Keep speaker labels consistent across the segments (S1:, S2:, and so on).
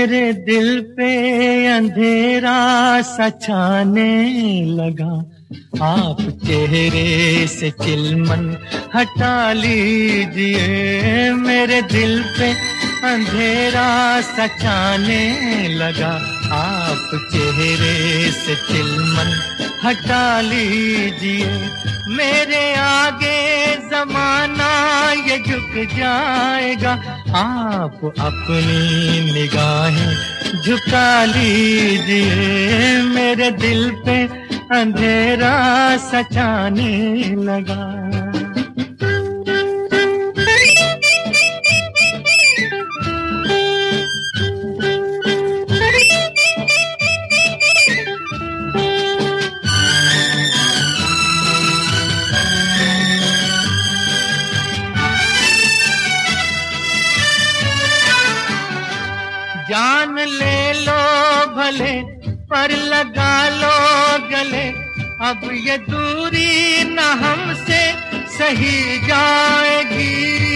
S1: मेरे दिल पे अंधेरा सा छाने लगा, आप चेहरे से चिलमन हटा लीजिए। मेरे दिल पे अंधेरा सा छाने लगा, आप चेहरे से चिलमन हटा लीजिए। मेरे आगे ज़माना ये झुक जाएगा, आप अपनी निगाहें झुका लीजिए। मेरे दिल पे अंधेरा सा छाने लगा। जान ले लो भले पर लगा लो गले, अब ये दूरी न हमसे सही जाएगी।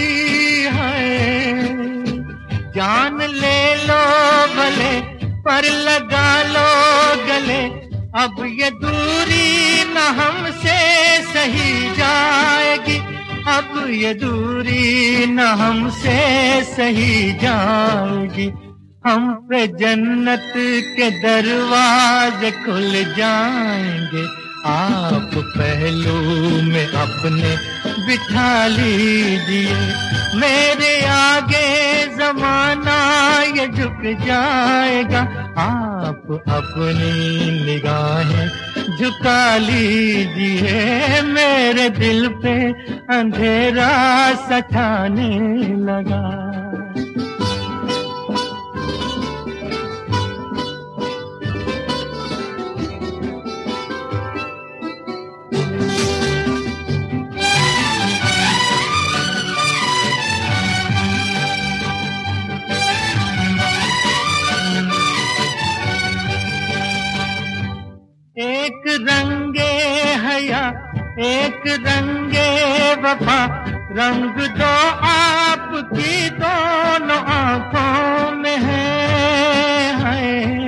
S1: है जान ले लो भले पर लगा लो गले, अब ये दूरी न हमसे सही जाएगी। अब ये दूरी न हमसे सही जाएगी। हम पे जन्नत के दरवाजे खुल जाएंगे, आप पहलू में अपने बिठा लीजिए। मेरे आगे ज़माना ये झुक जाएगा, आप अपनी निगाहें झुका लीजिए। मेरे दिल पे अंधेरा सा छाने लगा। एक रंगे हया एक रंगे वफा, रंग दो आपकी दोनों आंखों में है।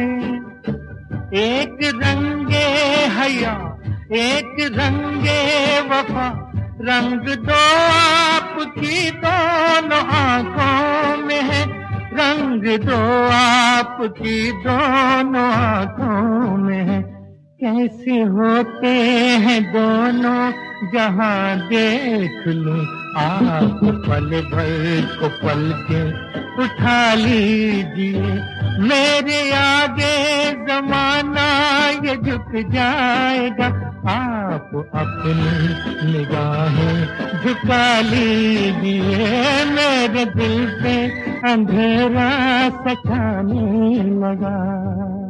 S1: एक रंगे हया एक रंगे वफा, रंग दो आपकी दोनों आंखों में है। रंग दो आपकी दोनों आंखों में है। कैसे होते हैं दोनों जहां देख लूं, आप पल भर को पल के उठा लीजिए। मेरे आगे ज़माना ये झुक जाएगा, आप अपनी निगाहें झुका लीजिए। मेरे दिल पे अंधेरा सा छाने लगा।